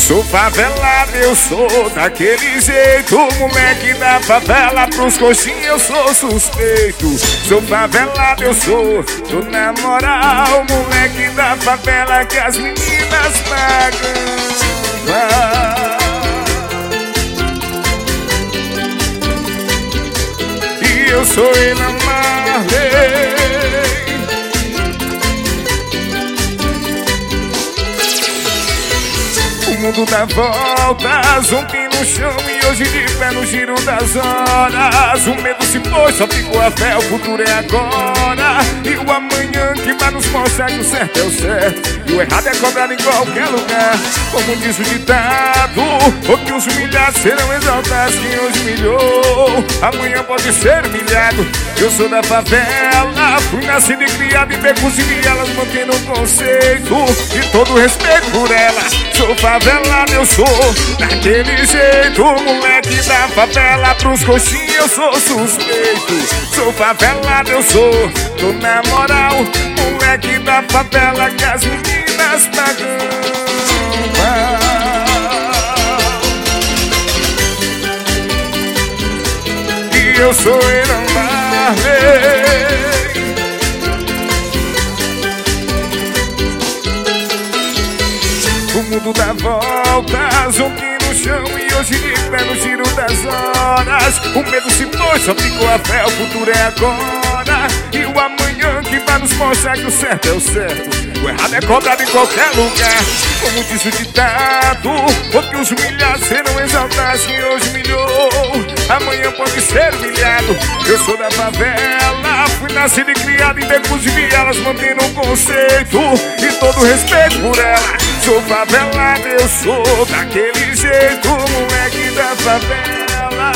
Sou favelado, eu sou daquele jeito. Moleque da favela, pros coxinhos eu sou suspeito. Sou favelado, eu sou, tô na moral. Moleque da favela que as meninas pagam. E eu sou Ilan Marley. O mundo dá voltas, ontem no chão e hoje de pé no giro das horas. O medo se foi, só ficou a fé, o futuro é agora. E o amanhã que vai nos mostrar que o certo é o certo e o errado é cobrado em qualquer lugar. Como diz o ditado, ou que os humilhados serão exaltados. Quem hoje humilhou, amanhã pode ser humilhado. Eu sou da favela, fui nascido e criado em becos e vielas, mantendo o conceito e todo o respeito por elas. Sou favelado, eu sou daquele jeito. Moleque da favela, pros coxinhos eu sou suspeito. Sou favelado, eu sou, tô na moral. Moleque da favela que as meninas pagam. E eu sou Ilan Marley. O mundo dá voltas, ontem no chão e hoje de pé no giro das horas. O medo se foi, só ficou a fé, o futuro é agora. E o amanhã que vai nos mostrar que o certo é o certo, o errado é cobrado em qualquer lugar. Como diz o ditado, porque os humilhados serão exaltados. Quem hoje humilhou, amanhã pode ser humilhado. Eu sou da favela, fui nascido e criado em becos e vielas, mantendo o conceito e todo o respeito por ela. Sou favelado, eu sou daquele jeito. Moleque da favela.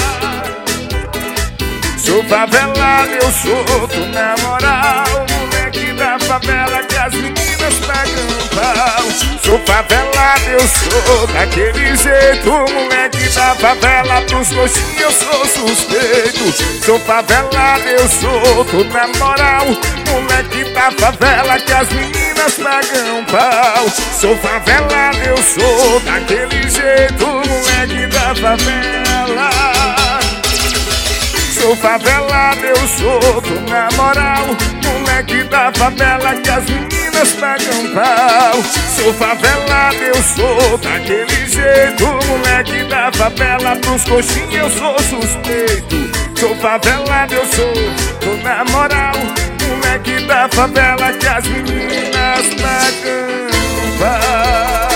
Sou favelado, eu sou, tô na moral. Moleque da favela que as meninas pagam pau. Sou favelado, eu sou daquele jeito. Moleque da favela, pros coxinhos eu sou suspeito. Sou favelado, eu sou, tô na moral. Moleque da favela que as meninas pagam pau. Sou favelado, eu sou daquele jeito. Moleque da favela. Sou favelado, eu sou, tô na moral. Moleque da favela que as meninas pagam pau. Sou favelado, eu sou daquele jeito. Moleque da favela, pros coxinhos eu sou suspeito. Sou favelado, eu sou, tô na moral. Moleque da favela que as meninas pagam pau.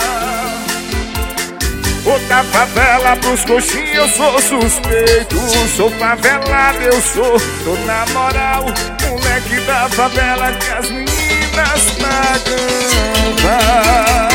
Outra favela, pros coxinhos eu sou suspeito. Sou favelado, eu sou, tô na moral. Moleque da favela que as meninas pagam pau.